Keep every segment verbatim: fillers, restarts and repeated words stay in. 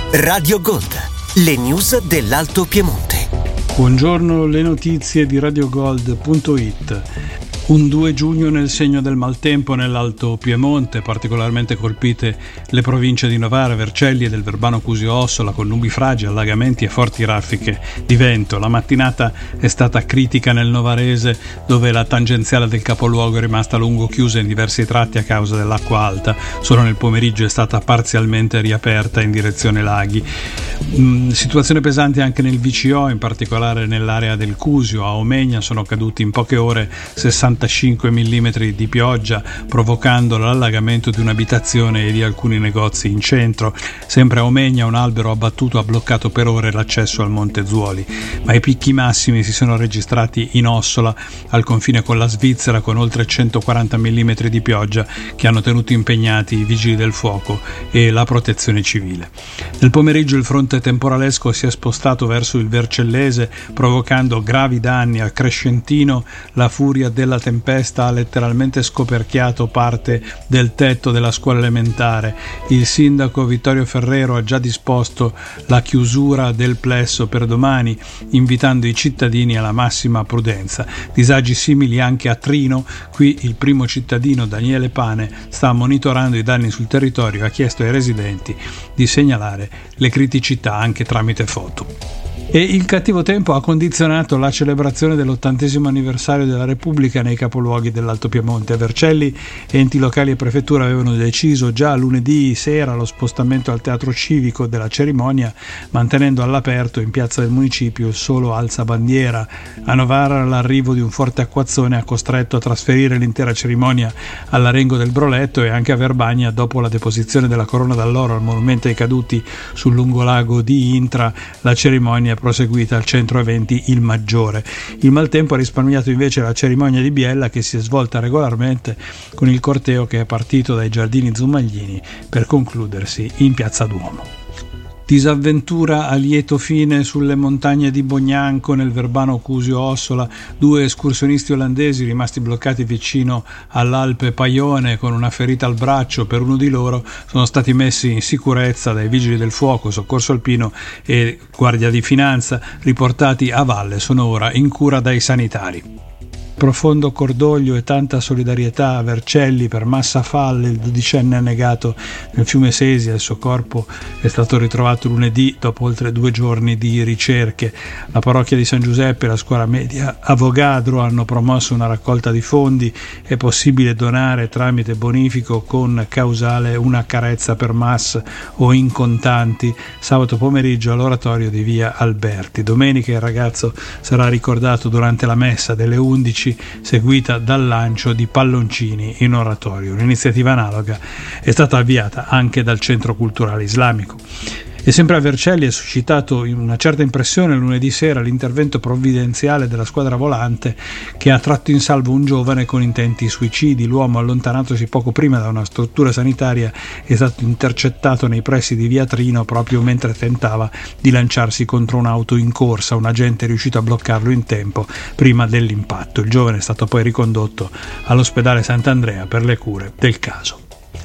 Radio Gold, le news dell'Alto Piemonte. Buongiorno, le notizie di radiogold punto it. Un due giugno nel segno del maltempo nell'Alto Piemonte, particolarmente colpite le province di Novara, Vercelli e del Verbano Cusio Ossola, con nubifragi, allagamenti e forti raffiche di vento. La mattinata è stata critica nel novarese, dove la tangenziale del capoluogo è rimasta a lungo chiusa in diversi tratti a causa dell'acqua alta. Solo nel pomeriggio è stata parzialmente riaperta in direzione laghi. Mm, situazione pesante anche nel V C O, in particolare nell'area del Cusio. A Omegna sono caduti in poche ore sessantacinque millimetri di pioggia, provocando l'allagamento di un'abitazione e di alcuni negozi in centro. Sempre a Omegna un albero abbattuto ha bloccato per ore l'accesso al Monte Zuoli, ma i picchi massimi si sono registrati in Ossola, al confine con la Svizzera, con oltre centoquaranta millimetri di pioggia che hanno tenuto impegnati i vigili del fuoco e la protezione civile. Nel pomeriggio il fronte temporalesco si è spostato verso il Vercellese, provocando gravi danni al Crescentino. La furia della tempesta ha letteralmente scoperchiato parte del tetto della scuola elementare. Il sindaco Vittorio Ferrero ha già disposto la chiusura del plesso per domani, invitando i cittadini alla massima prudenza. Disagi simili anche a Trino. Qui il primo cittadino, Daniele Pane, sta monitorando i danni sul territorio e ha chiesto ai residenti di segnalare le criticità anche tramite foto. E il cattivo tempo ha condizionato la celebrazione dell'ottantesimo anniversario della Repubblica nei capoluoghi dell'Alto Piemonte. A Vercelli enti locali e prefettura avevano deciso già lunedì sera lo spostamento al teatro civico della cerimonia, mantenendo all'aperto in piazza del municipio il solo alzabandiera. A Novara l'arrivo di un forte acquazzone ha costretto a trasferire l'intera cerimonia all'Arengo del Broletto, e anche a Verbania, dopo la deposizione della corona d'alloro al monumento ai caduti sul lungolago di Intra, la cerimonia è proseguita al centro eventi Il Maggiore. Il maltempo ha risparmiato invece la cerimonia di Biella, che si è svolta regolarmente con il corteo che è partito dai giardini Zumaglini per concludersi in piazza Duomo. Disavventura a lieto fine sulle montagne di Bognanco nel Verbano Cusio Ossola. Due escursionisti olandesi rimasti bloccati vicino all'Alpe Paione con una ferita al braccio. Per uno di loro sono stati messi in sicurezza dai vigili del fuoco, soccorso alpino e guardia di finanza. Riportati a valle, sono ora in cura dai sanitari. Profondo cordoglio e tanta solidarietà a Vercelli per Massa Falle, il dodicenne annegato nel fiume Sesia. Il suo corpo è stato ritrovato lunedì dopo oltre due giorni di ricerche. La parrocchia di San Giuseppe e la scuola media Avogadro hanno promosso una raccolta di fondi. È possibile donare tramite bonifico con causale Una carezza per Mass o in contanti sabato pomeriggio all'oratorio di via Alberti. Domenica il ragazzo sarà ricordato durante la messa delle undici, seguita dal lancio di palloncini in oratorio. Un'iniziativa analoga è stata avviata anche dal Centro Culturale Islamico. E sempre a Vercelli è suscitato una certa impressione lunedì sera l'intervento provvidenziale della squadra volante, che ha tratto in salvo un giovane con intenti suicidi. L'uomo, allontanatosi poco prima da una struttura sanitaria, è stato intercettato nei pressi di via Trino proprio mentre tentava di lanciarsi contro un'auto in corsa. Un agente è riuscito a bloccarlo in tempo prima dell'impatto. Il giovane è stato poi ricondotto all'ospedale Sant'Andrea per le cure del caso.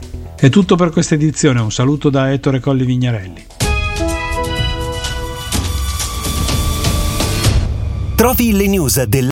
È tutto per questa edizione. Un saluto da Ettore Colli Vignarelli. Trovi le news del